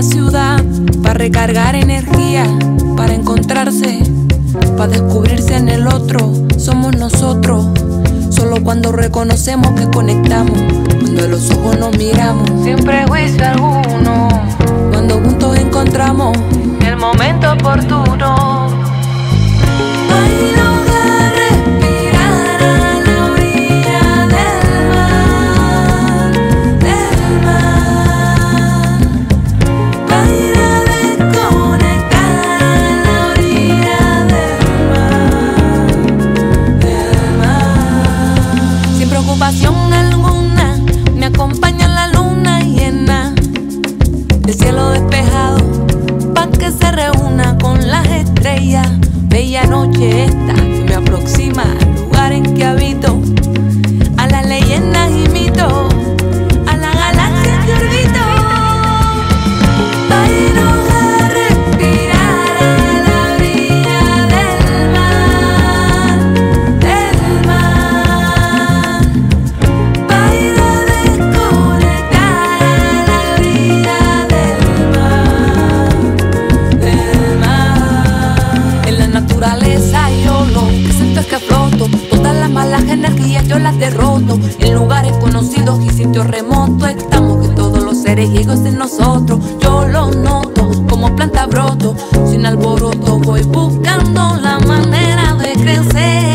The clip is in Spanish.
la ciudad para recargar energía, para encontrarse, para descubrirse en el otro. Somos nosotros, solo cuando reconocemos que conectamos, cuando a los ojos nos miramos, sin prejuicio alguno, cuando juntos encontramos el momento oportuno. Ay, no. Alguna, me acompaña la luna llena, el cielo despejado, pa' que se reúna con las estrellas. Bella noche esta que me aproxima al lugar en que habito, a las leyendas y mitos, a la galaxia que orbito. Que floto, todas las malas energías yo las derroto. En lugares conocidos y sitios remotos estamos, que todos los seres ciegos en nosotros. Yo lo noto, como planta broto, sin alboroto voy buscando la manera de crecer.